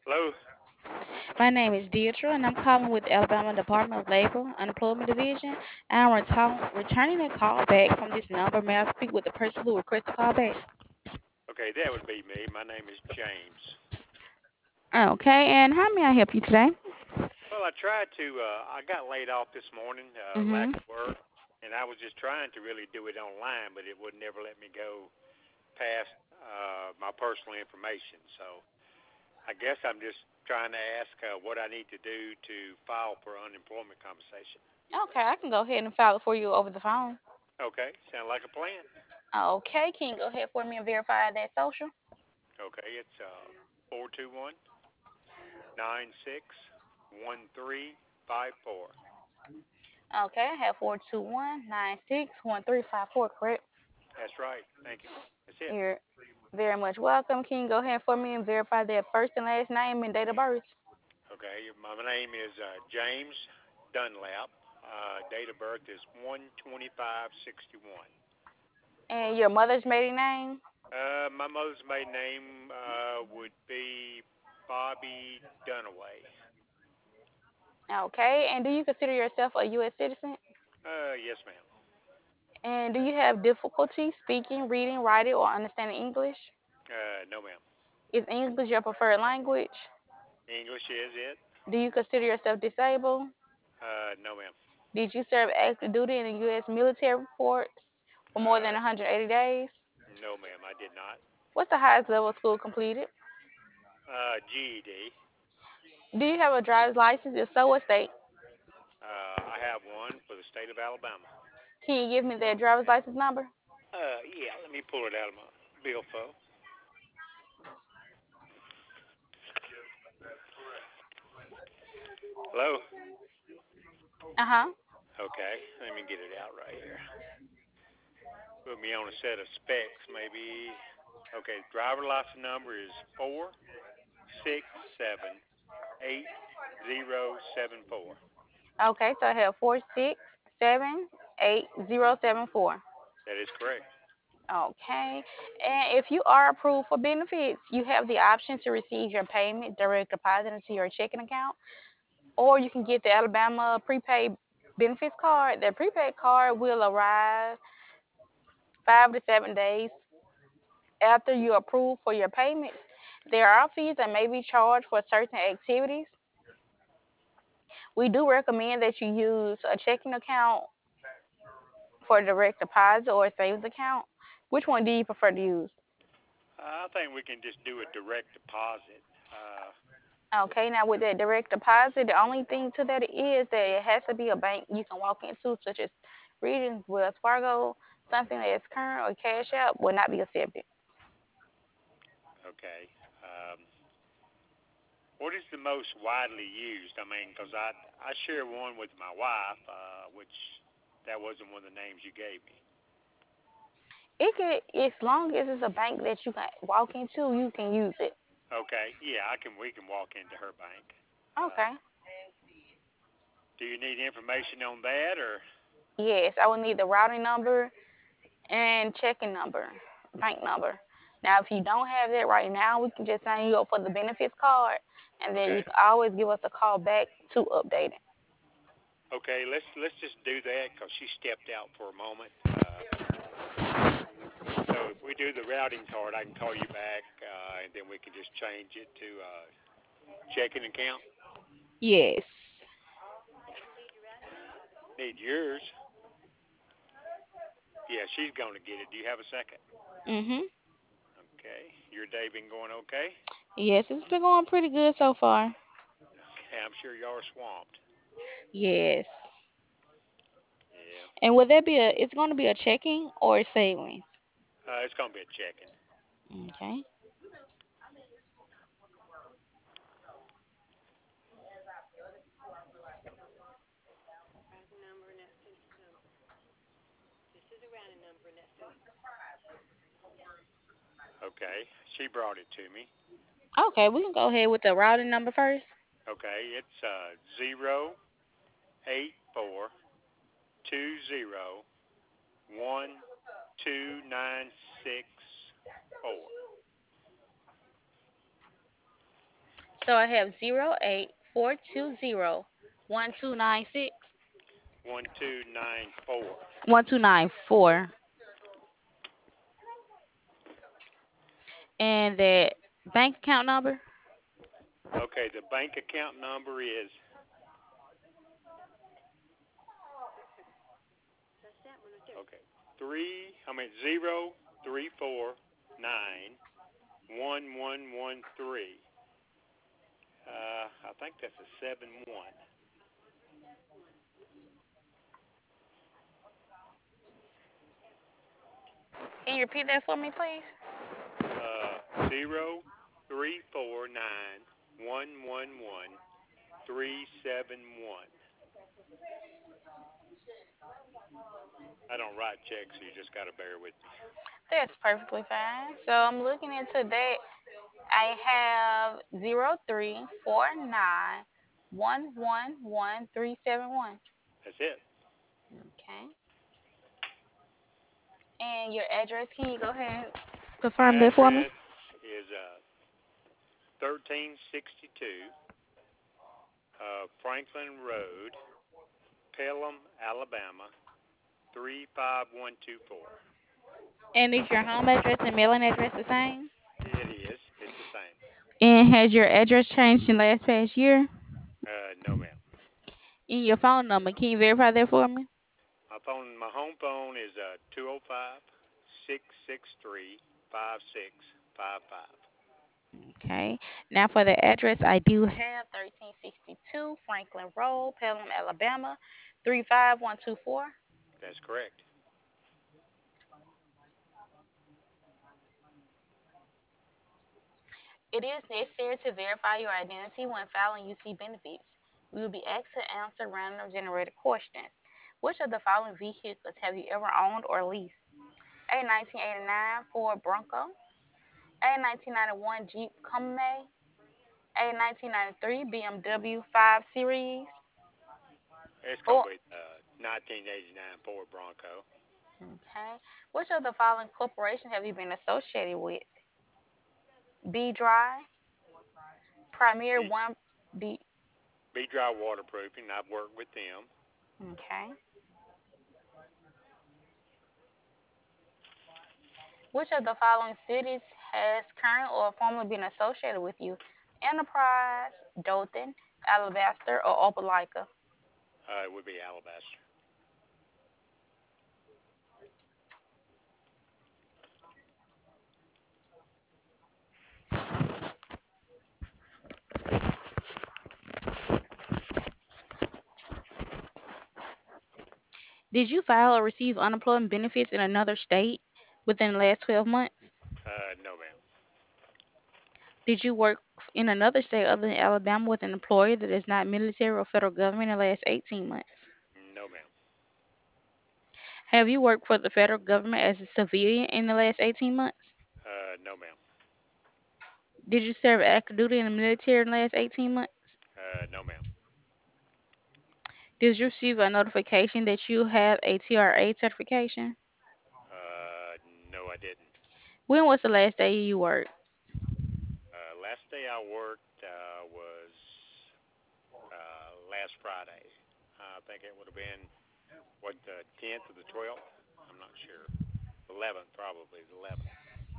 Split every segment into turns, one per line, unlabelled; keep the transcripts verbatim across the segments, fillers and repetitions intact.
Hello.
My name is Deidre, and I'm calling with the Alabama Department of Labor Unemployment Division. And I'm return- returning a call back from this number. May I speak with the person who requested a call back?
Okay, that would be me. My name is James.
Okay, and how may I help you today?
Well, I tried to. Uh, I got laid off this morning, uh, lack
Mm-hmm.
of work, and I was just trying to really do it online, but it would never let me go past uh, my personal information. So I guess I'm just trying to ask uh, what I need to do to file for unemployment compensation.
Okay, I can go ahead and file it for you over the phone.
Okay, sound like a plan.
Okay, can you go ahead for me and verify that social?
Okay, it's uh, four two one nine six one three five four.
Okay, I have four two one nine six one three five four, correct?
That's right. Thank you. That's it.
You're very much welcome. Can you go ahead for me and verify that first and last name and date of birth?
Okay, my name is uh, James Dunlap. Uh, date of birth is one twenty-five sixty-one.
And your mother's maiden name?
Uh, my mother's maiden name uh, would be Bobby Dunaway.
Okay, and do you consider yourself a U S citizen?
Uh, yes, ma'am.
And do you have difficulty speaking, reading, writing, or understanding English?
Uh, no, ma'am.
Is English your preferred language?
English is it?
Do you consider yourself disabled?
Uh, no, ma'am.
Did you serve active duty in the U S military force for more than
Uh,
one hundred eighty days?
no, ma'am. I did not.
What's the highest level of school completed?
Uh, G E D.
Do you have a driver's license? If so, what state?
Uh, I have one for the state of Alabama.
Can you give me that driver's license number?
Uh, yeah. Let me pull it out of my billfold. Hello.
Uh huh.
Okay. Let me get it out right here. Put me on a set of specs, maybe. Okay, driver license number is four six seven eight zero seven four.
Okay, so I have four six seven eight zero seven four.
That is correct.
Okay. And if you are approved for benefits, you have the option to receive your payment direct deposit into your checking account, or you can get the Alabama prepaid benefits card. The prepaid card will arrive five to seven days after you approve for your payments. There are fees that may be charged for certain activities. We do recommend that you use a checking account for direct deposit or a savings account. Which one do you prefer to use?
I think we can just do a direct deposit. Uh,
Okay, now with that direct deposit, the only thing to that is that it has to be a bank you can walk into, such as Regions, Wells Fargo, something that is current or Cash App will not be accepted.
okay. Um, what is the most widely used? I mean, because I I share one with my wife, uh, which that wasn't one of the names you gave me.
It could, as long as it's a bank that you can walk into, you can use it.
Okay, yeah, I can. We can walk into her bank. Uh,
Okay.
do you need information on that, or
Yes, I will need the routing number and checking number, bank number. Now, if you don't have that right now, we can just sign you up for the benefits card, and then you
okay?
can always give us a call back to update it.
Okay, let's let's just do that because she stepped out for a moment. Uh, so if we do the routing card, I can call you back, uh, and then we can just change it to uh, checking account.
Yes.
Need yours? Yeah, she's going to get it. Do you have a second?
Mhm.
Okay, your day been going okay?
Yes, it's been going pretty good so far.
Okay, I'm sure y'all are swamped.
Yes.
Yeah,
And would that be a? It's going to be a checking or a savings?
uh, it's going to be a checking.
Okay.
Okay, she brought it to me.
Okay, we can go ahead with the routing number first.
Okay, it's uh, zero eight four two zero one two nine six four.
So I have zero eight four two zero one two nine six
one two nine four.
one two nine four, and the bank account number.
Okay, the bank account number is okay three. I mean zero three four nine one one one three. Uh, I think that's a seven one.
Can you repeat that for me, please?
Uh, zero three four nine one one one three seven one. I don't write checks, so you just got to bear with me.
That's perfectly fine. So I'm looking into that. I have zero three four nine one one one three seven one.
That's it.
Okay. And your address, can you go ahead and confirm
My
that for me?
address is uh, thirteen sixty-two uh, Franklin Road, Pelham, Alabama, three five one two four.
And is your home address and mailing address the same?
It is. It's the same.
And has your address changed in the last past year?
Uh, no, ma'am.
And your phone number, can you verify that for me?
My phone, my home phone is uh, two zero five six six three five six five five.
Okay. Now for the address, I do have thirteen sixty-two Franklin Road, Pelham, Alabama, three five one two four.
That's correct.
It is necessary to verify your identity when filing U C benefits. We will be asked to answer random generated questions. Which of the following vehicles have you ever owned or leased? A nineteen eighty-nine Ford Bronco, A nineteen ninety-one Jeep Comac, A nineteen ninety-three B M W five Series,
It's gonna
or
be uh, nineteen eighty-nine Ford Bronco.
okay. Which of the following corporations have you been associated with? B Dry, Premier
Be
One B.
be dry waterproofing. I've worked with them.
Okay. Which of the following cities has currently or formerly been associated with you? Enterprise, Dothan, Alabaster, or Opelika?
Uh, it would be Alabaster.
Did you file or receive unemployment benefits in another state within the last twelve months?
Uh, no, ma'am.
Did you work in another state other than Alabama with an employer that is not military or federal government in the last eighteen months?
No, ma'am.
Have you worked for the federal government as a civilian in the last eighteen months?
Uh, no, ma'am.
Did you serve active duty in the military in the last eighteen months?
Uh, no, ma'am.
Did you receive a notification that you have a T R A certification?
Uh, no, I didn't.
When was the last day you worked?
Uh, last day I worked uh, was uh, last Friday. I think it would have been what the tenth or the twelfth. I'm not sure. Eleventh, probably the eleventh.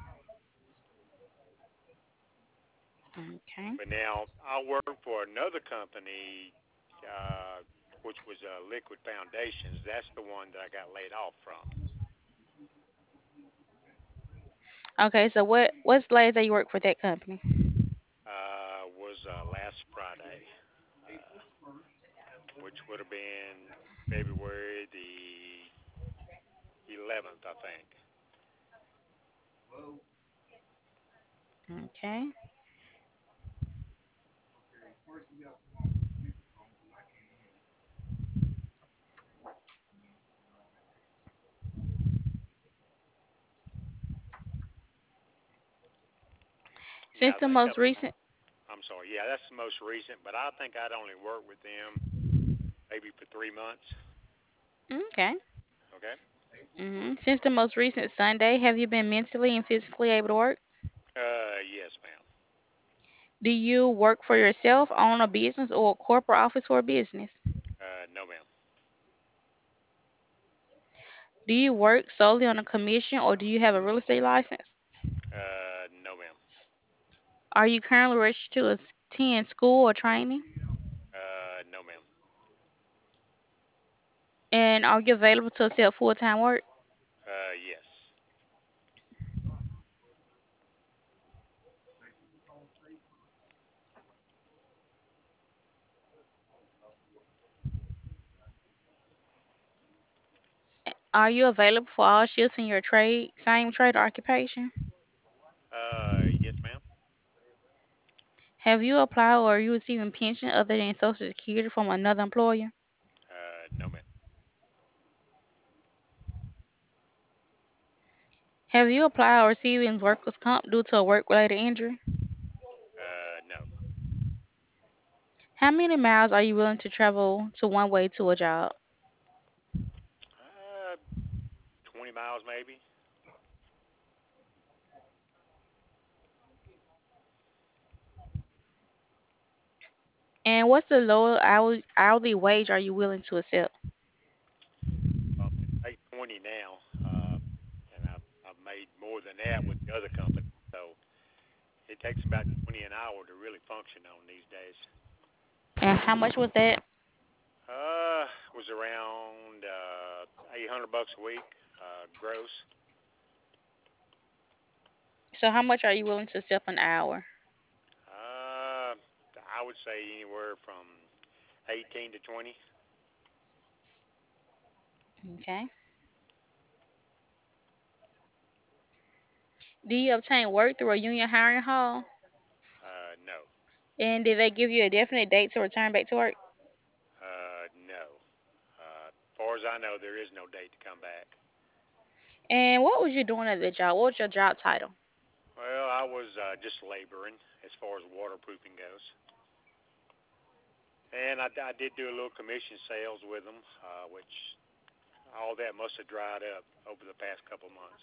Okay.
But now I work for another company, uh, which was uh, Liquid Foundations. That's the one that I got laid off from.
Okay, so what what's the last day you worked for that company?
Uh, was uh, last Friday, uh, which would have been February the eleventh, I think.
Okay.
Yeah,
Since
I
the
think
most
I've.
recent
I'm sorry. Yeah, that's the most recent, but I think I'd only worked with them maybe for three months.
Okay.
Okay.
hmm Since the most recent Sunday, have you been mentally and physically able to work?
Uh, yes, ma'am.
Do you work for yourself, own a business, or a corporate office for a business?
Uh, no, ma'am.
Do you work solely on a commission or do you have a real estate license?
Uh, no, ma'am.
Are you currently registered to attend school or training?
Uh, no, ma'am.
And are you available to accept full time work?
Uh, yes.
Are you available for all shifts in your trade, same trade or occupation?
Uh, yes, ma'am.
Have you applied or are you receiving pension other than Social Security from another employer?
Uh, no, ma'am.
Have you applied or receiving workers' comp due to a work related injury?
Uh, no.
How many miles are you willing to travel to one way to a job?
Uh, twenty miles maybe.
And what's the lower hourly, hourly wage are you willing to accept?
Um, I make twenty now, uh, and I've, I've made more than that with the other company. So it takes about twenty an hour to really function on these days.
And how much was that?
Uh, was around uh, eight hundred bucks a week, uh, gross.
So how much are you willing to accept an hour?
Uh, I would say anywhere from eighteen to twenty.
Okay. Do you obtain work through a union hiring hall?
Uh, no.
And did they give you a definite date to return back to work?
Uh, no. Uh, as far as I know, there is no date to come back.
And what was you doing at the job? What was your job title?
Well, I was uh, just laboring as far as waterproofing goes. And I, I did do a little commission sales with them, uh, which all that must have dried up over the past couple months.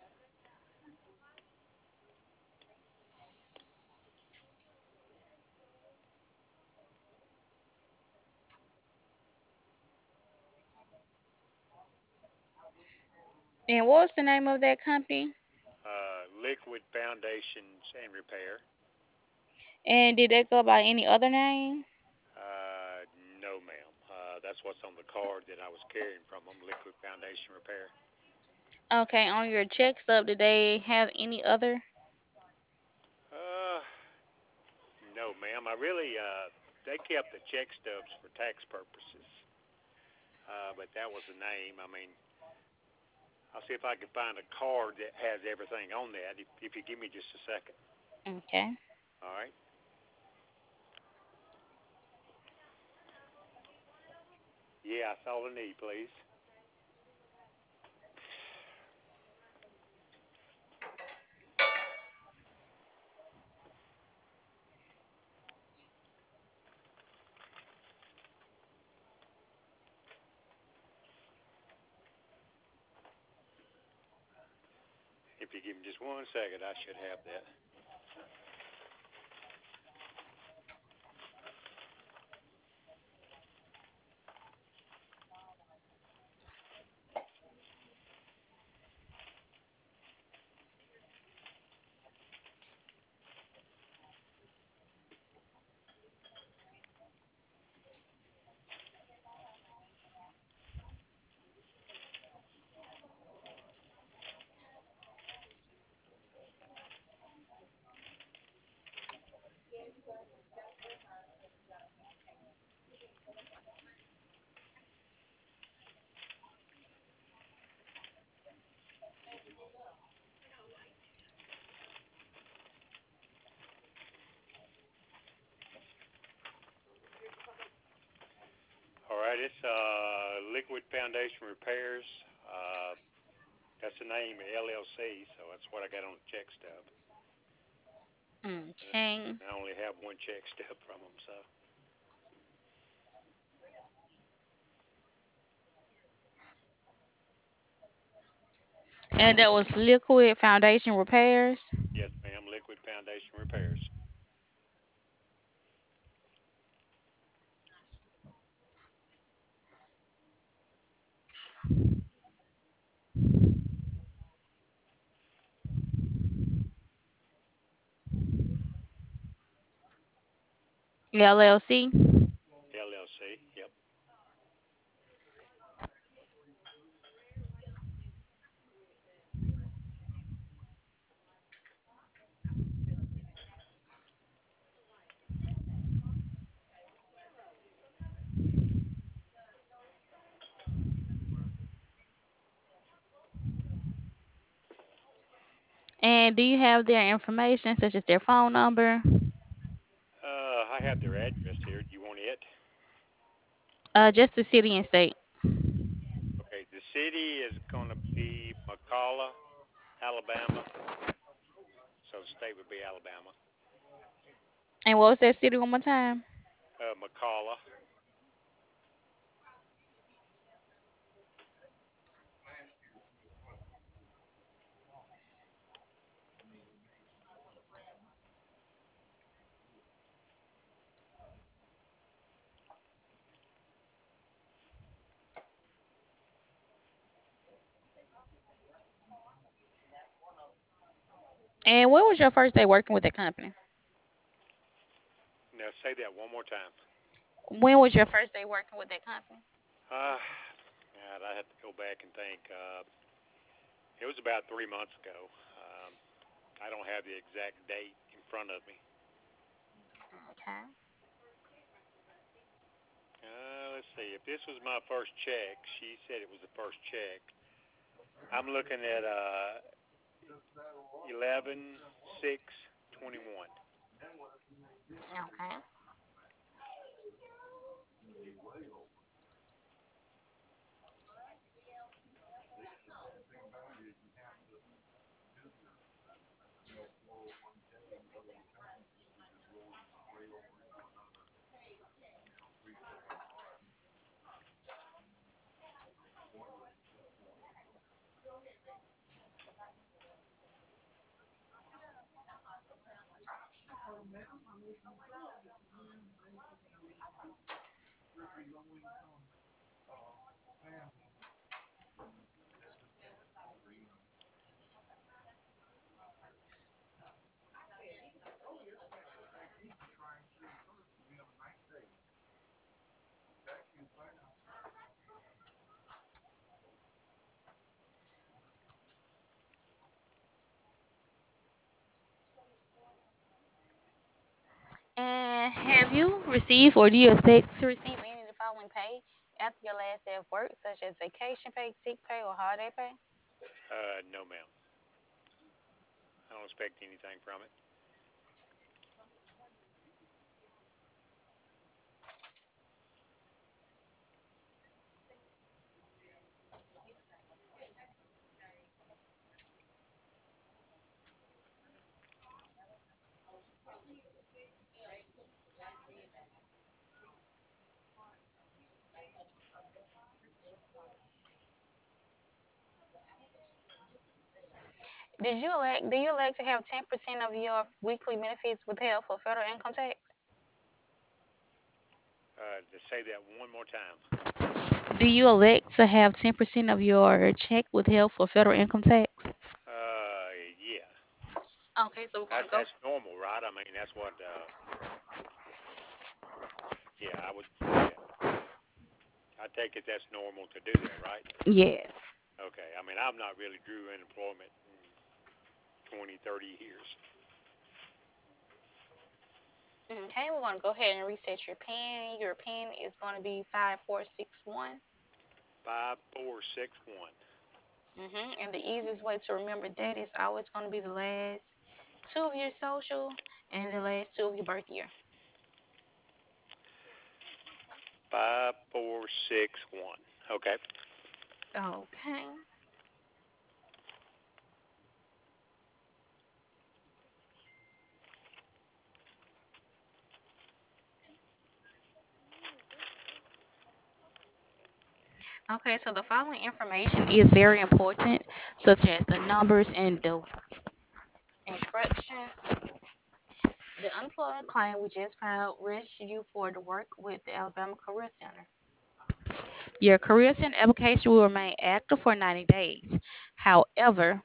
And what was the name of that company?
Uh, Liquid Foundations and Repair.
And did that go by any other name?
Uh, no, ma'am. Uh, that's what's on the card that I was carrying from them, Liquid Foundation Repair.
Okay, on your check stub, did they have any other?
Uh, no, ma'am. I really, uh, they kept the check stubs for tax purposes. Uh, but that was the name. I mean, I'll see if I can find a card that has everything on that. If, if you give me just a second.
Okay.
All right. Yeah, that's all I need, please. If you give me just one second, I should have that. All right, it's uh, Liquid Foundation Repairs. Uh, that's the name, L L C, so that's what I got on the check stub.
Okay.
I only have one check stub from them, so.
And that was Liquid Foundation Repairs.
Yes, ma'am, Liquid Foundation Repairs.
L L C.
L L C. Yep.
And do you have their information, such as their phone number?
Uh, I have their address here. Do you want it?
Uh, just the city and state.
Okay. The city is going to be McCalla, Alabama. So the state would be Alabama.
And what was that city one more time?
Uh, McCalla.
And when was your first day working with that company?
Now say that one more time.
When was your first day working with that company?
Uh, God, I have to go back and think. Uh, it was about three months ago. Um, I don't have the exact date in front of me.
Okay.
Uh, let's see. If this was my first check, she said it was the first check. I'm looking at uh eleven six twenty one.
Okay. And have you received or do you expect to receive any of the following pay after your last day of work, such as vacation pay, sick pay, or holiday pay?
Uh, no, ma'am. I don't expect anything from it.
Did you elect? Do you elect to have ten percent of your weekly benefits withheld for federal income tax?
Uh, to say that one more time.
Do you elect to have ten percent of your check withheld for federal income tax?
Uh, yeah.
Okay, so we're
That
gonna go.
that's normal, right? I mean, that's what. Uh, yeah, I would. Yeah, I take it that's normal to do that, right?
Yes.
Okay. I mean, I've not really drew unemployment in twenty, thirty years.
Okay, we're gonna go ahead and reset your pin. Your pin is gonna be five four six one.
Five, four, six, one.
Mhm. And the easiest way to remember that is always gonna be the last two of your social and the last two of your birth year.
Five, four, six, one. Okay.
Okay. Okay, so the following information is very important, such as the numbers and the instructions. The unemployment claim we just filed registered you for the work with the Alabama Career Center. Your Career Center application will remain active for ninety days. However,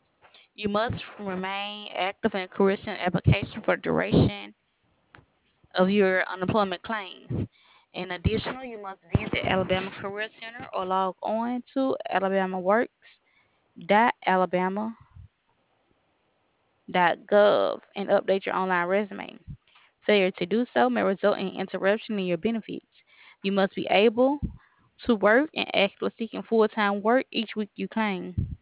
you must remain active in Career Center application for the duration of your unemployment claims. In addition, you must visit Alabama Career Center or log on to alabamaworks.alabama.gov and update your online resume. Failure to do so may result in interruption in your benefits. You must be able to work and actively seeking full-time work each week you claim.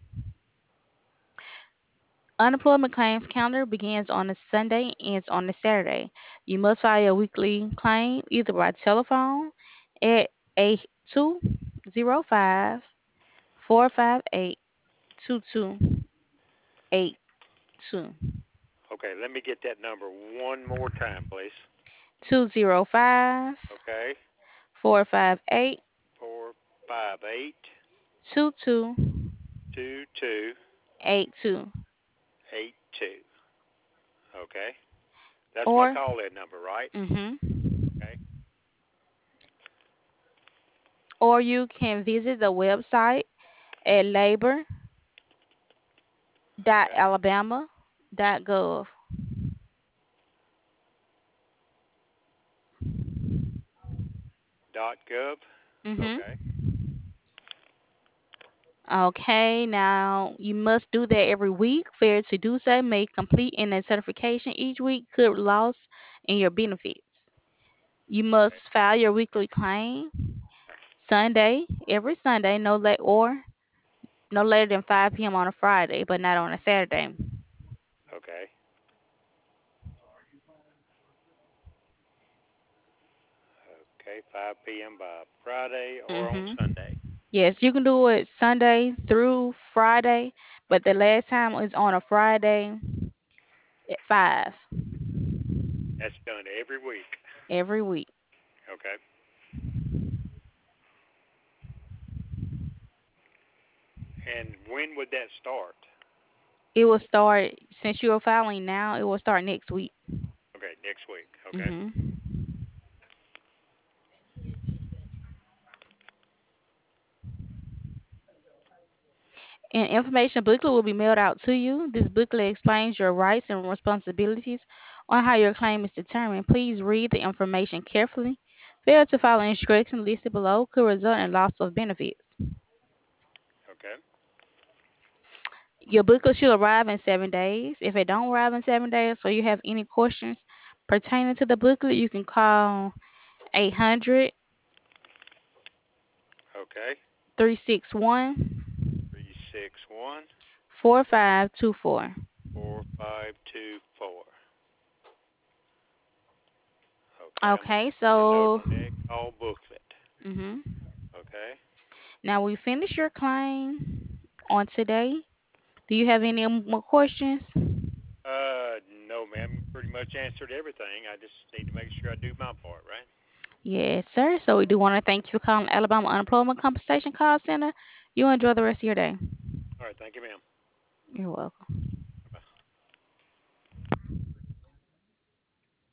Unemployment claims calendar begins on a Sunday and ends on a Saturday. You must file your weekly claim either by telephone at eight two zero five, four five eight, two two eight two.
Okay, let me get that number one more time, please.
two zero five,
Okay,
four five eight,
four five eight
two two
two two
eight two.
eight two. Okay, that's my
Or
call-in number, right?
mhm.
Okay.
Or you can visit the website at
Okay.
labor.alabama.gov.
Dot gov.
Mhm.
Okay.
Okay, now you must do that every week. Failure to do so may complete in a certification each week could loss in your benefits. You must
Okay.
file your weekly claim Sunday, every Sunday, no late or no later than five p m on a Friday, but not on a Saturday.
Okay. Okay. five p m by Friday or on
Mhm.
Sunday.
Yes, you can do it Sunday through Friday, but the last time is on a Friday at five
That's done every week.
every week.
Okay. And when would that start?
It will start since you are filing now. It will start next week.
Okay, next week. Okay.
Mhm. An information booklet will be mailed out to you. This booklet explains your rights and responsibilities on how your claim is determined. Please read the information carefully. Failure to follow instructions listed below could result in loss of benefits.
Okay.
Your booklet should arrive in seven days. If it don't arrive in seven days or you have any questions pertaining to the booklet, you can call eight hundred,
Okay.
three six one,
Three six one
four five two four.
four five two four. Okay. I'm
Okay,
making a note
so
on that call booklet.
mhm.
Okay.
Now we finished your claim on today. Do you have any more questions?
Uh, no, ma'am. You pretty much answered everything. I just need to make sure I do my part, right?
Yes, sir. So we do want to thank you for calling Alabama Unemployment Compensation Call Center. You enjoy the rest of your day.
All right. Thank you, ma'am.
You're welcome.